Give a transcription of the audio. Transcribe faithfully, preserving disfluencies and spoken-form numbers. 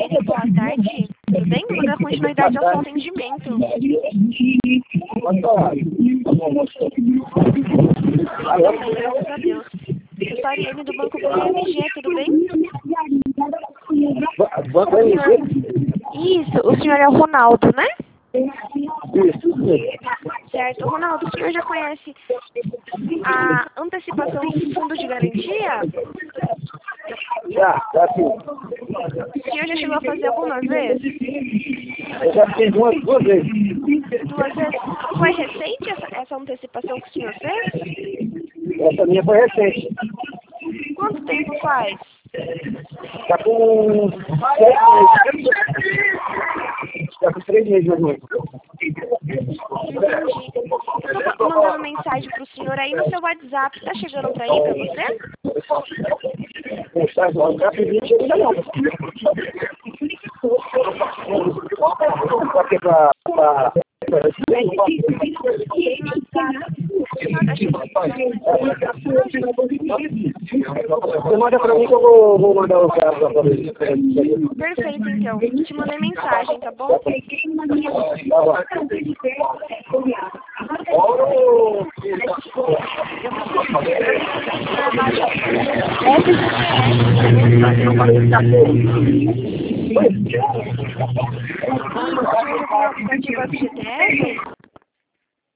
Mariene, boa tarde. Tudo bem? Vou dar continuidade ao seu atendimento. Graças a Deus. Eu sou a Ariane do Banco B M G, tudo bem? Banco B M G? Isso, o senhor é o Ronaldo, né? Isso. Certo. Ronaldo, o senhor já conhece a antecipação do fundo de garantia? Já, já sim. O senhor já chegou a fazer algumas vezes? Eu já fiz duas, duas vezes. Duas vezes? Foi recente essa, essa antecipação que o senhor fez? Essa minha foi recente. Quanto tempo faz? Está com sete meses. Está com três meses mais ou menos. Entendi. Eu tô mandando mensagem pro senhor aí no seu WhatsApp. Tá chegando pra aí pra você? Mensagem no WhatsApp e chega ainda não. Porque pra... pra... Você manda pra mim que eu vou, vou mandar o cara pra fazer. Perfeito, então. Te mandei mensagem, tá bom? Tá bom. F G T S. O senhor já tem o aplicativo F G T S?